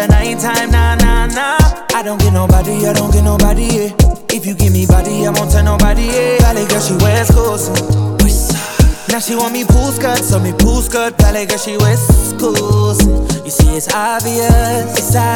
the night time, nah, nah, nah. I don't get nobody, yeah. If you give me body, I won't tell nobody, yeah. Valley girl, she wears clothes. Now she want me pool skirt, so me pool skirt. Valley girl, she wears clothes. You see, it's obvious.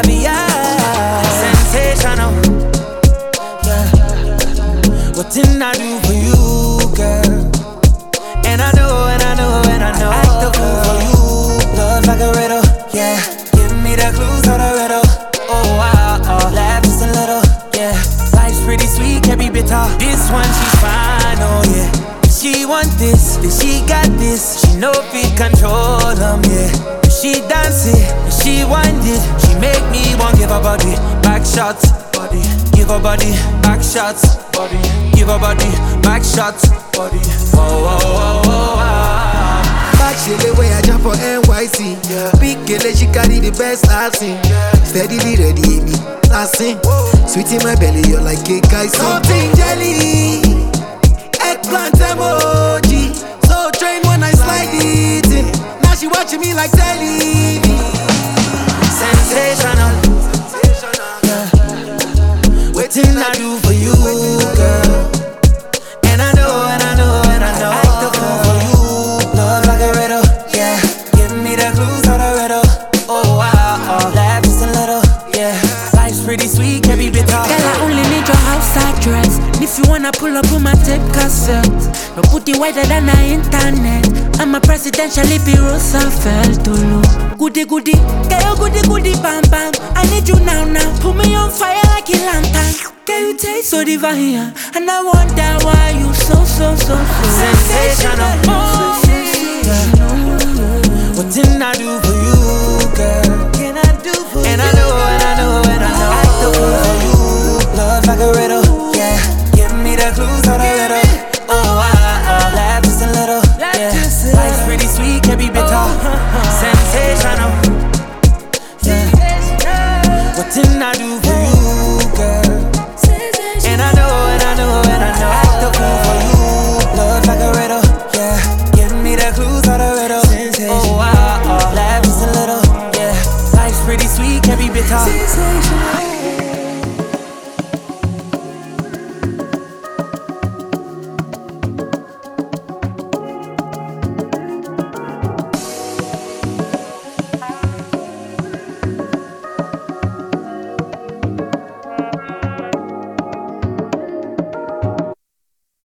Sensational. Yeah. What didn't I do for you, girl? And I know. I act the fool for you. Love like a riddle, yeah. Give me the clues of the riddle. Oh, wow, laugh just a little, yeah. Life's pretty sweet, can't be bitter. This one, she's fine, oh, yeah. She want this, then she got this. She know if it control them, yeah. She dance it, and she wind it. She make me want give her body back shots, body. Give her body back shots, body. Give her body back shots, body. Back she the way I jump for NYC. Yeah. Big girl, she carry the best I've seen. Yeah. Steadily ready me, lasting. Sweet in my belly, you're like cake ice. Something jelly, eggplant emoji. So trained when I slide it in. Now she watching me like telly. Sensational. Yeah. What did I do for you, girl? And I know. I act the fool for you. Love like a riddle, yeah. Give me the clues of the riddle. Oh, wow, laugh just a little, yeah. Life's pretty sweet, can't be bitter. Girl, I only need your outside dress. And if you wanna pull up on my tape cassette, no put it wider than the internet. I'm a presidential if Roosevelt to look. Goody, girl, goody, bam, bam. I need you now. Put me on fire like a lantern. Girl, you taste so divine, and I wonder why you so sensational. Yeah. What didn't I do for